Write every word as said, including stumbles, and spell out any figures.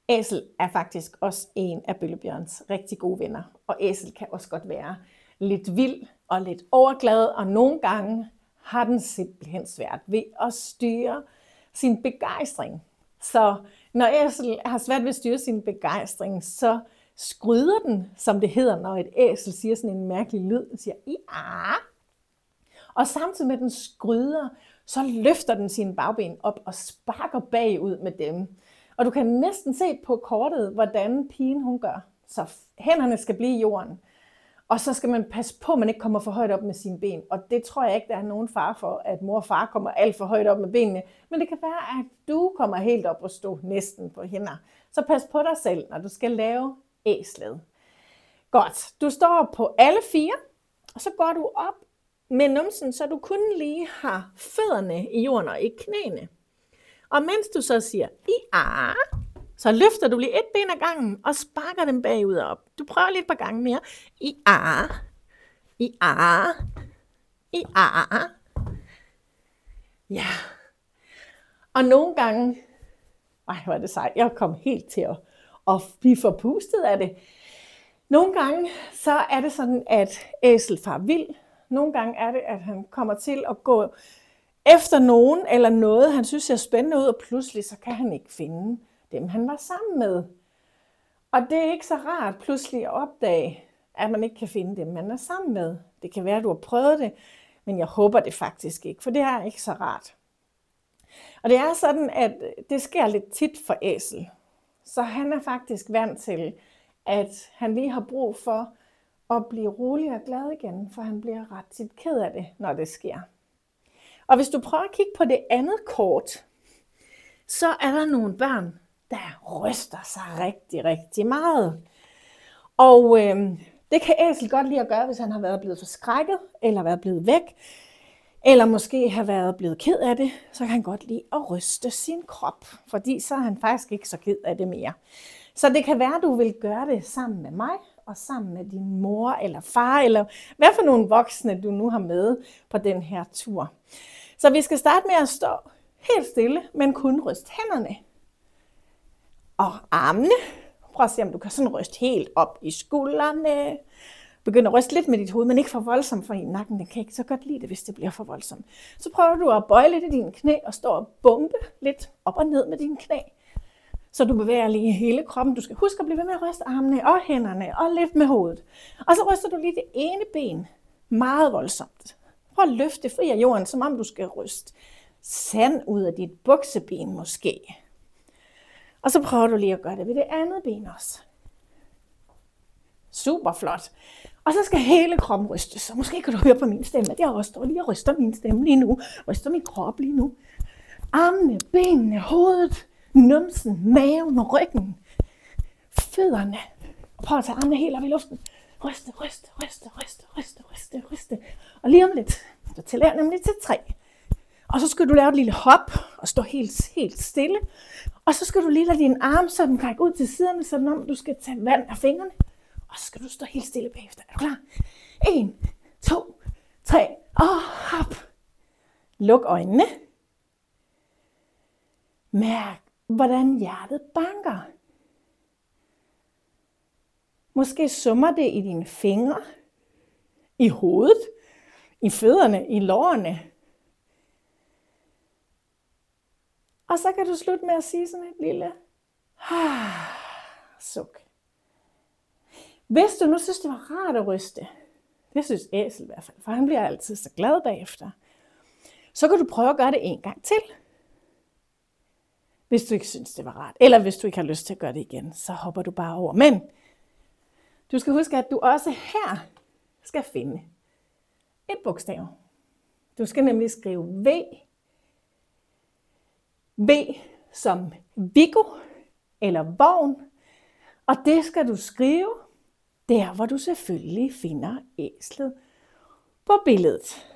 Æsel er faktisk også en af bøllebjørns rigtig gode venner, og æsel kan også godt være lidt vild og lidt overglad, og nogle gange har den simpelthen svært ved at styre sin begejstring. Så når æsel har svært ved at styre sin begejstring, så skryder den, som det hedder, når et æsel siger sådan en mærkelig lyd, den siger ja. Og samtidig med den skryder, så løfter den sine bagben op og sparker bagud med dem. Og du kan næsten se på kortet, hvordan pigen hun gør. Så hænderne skal blive i jorden. Og så skal man passe på, at man ikke kommer for højt op med sine ben. Og det tror jeg ikke, der er nogen far for, at mor og far kommer alt for højt op med benene. Men det kan være, at du kommer helt op og stå næsten på hænder. Så pas på dig selv, når du skal lave æslet. Godt, du står på alle fire, og så går du op med numsen, så du kun lige har fødderne i jorden og ikke knæene. Og mens du så siger ja, så løfter du lige et ben ad gangen og sparker dem bagud og op. Du prøver lige et par gange mere. Ja, ja, ja. Ja. Og nogle gange, ej, hvor er det sejt, jeg kom helt til at, at blive forpustet af det. Nogle gange, så er det sådan, at æsel far vild. Nogle gange er det, at han kommer til at gå efter nogen eller noget, han synes ser spændende ud, og pludselig så kan han ikke finde dem, han var sammen med. Og det er ikke så rart pludselig at opdage, at man ikke kan finde dem, man er sammen med. Det kan være, at du har prøvet det, men jeg håber det faktisk ikke, for det er ikke så rart. Og det er sådan, at det sker lidt tit for æsel. Så han er faktisk vant til, at han lige har brug for at blive rolig og glad igen, for han bliver ret tit ked af det, når det sker. Og hvis du prøver at kigge på det andet kort, så er der nogle børn, der ryster sig rigtig, rigtig meget. Og øh, det kan æsel godt lide at gøre, hvis han har været blevet forskrækket, eller været blevet væk, eller måske har været blevet ked af det, så kan han godt lide at ryste sin krop, fordi så er han faktisk ikke så ked af det mere. Så det kan være, at du vil gøre det sammen med mig, og sammen med din mor eller far, eller hvad for nogle voksne du nu har med på den her tur. Så vi skal starte med at stå helt stille, men kun ryste hænderne. Og armene. Prøv at se, om du kan sådan ryste helt op i skuldrene. Begynd at ryste lidt med dit hoved, men ikke for voldsomt, for i nakken den kan ikke så godt lide det, hvis det bliver for voldsomt. Så prøver du at bøje lidt i dine knæ og stå og bumpe lidt op og ned med dine knæ. Så du bevæger lige hele kroppen. Du skal huske at blive ved med at ryste armene og hænderne og lidt med hovedet. Og så ryster du lige det ene ben meget voldsomt. Prøv at løfte det fri af jorden, som om du skal ryste sand ud af dit bukseben måske. Og så prøver du lige at gøre det ved det andet ben også. Super flot. Og så skal hele kroppen rystes. Så måske kan du høre på min stemme, at jeg også står lige og ryster min stemme lige nu. Ryster min krop lige nu. Armene, benene, hovedet, numsen, maven, ryggen, fødderne. Og prøv at tage armene helt op i luften. Ryste, ryste, ryste, ryste, ryste, ryste, ryste. Og lige om lidt, så tæller jeg nemlig til tre. Og så skal du lave et lille hop og stå helt, helt stille. Og så skal du lige lade din arm, så den rækker ud til siderne, sådan om du skal tage vand af fingrene. Og så skal du stå helt stille bagefter. Er du klar? En, to, tre, og hop. Luk øjnene. Mærk, hvordan hjertet banker. Måske summer det i dine fingre, i hovedet, i fødderne, i lårene. Og så kan du slutte med at sige sådan et lille suk. Hvis du nu synes, det var rart at ryste, det synes æsel i hvert fald, for han bliver altid så glad bagefter, så kan du prøve at gøre det en gang til. Hvis du ikke synes, det var rart, eller hvis du ikke har lyst til at gøre det igen, så hopper du bare over. Men du skal huske, at du også her skal finde et bogstav. Du skal nemlig skrive V. V som Viggo eller vogn. Og det skal du skrive der, hvor du selvfølgelig finder æslet på billedet.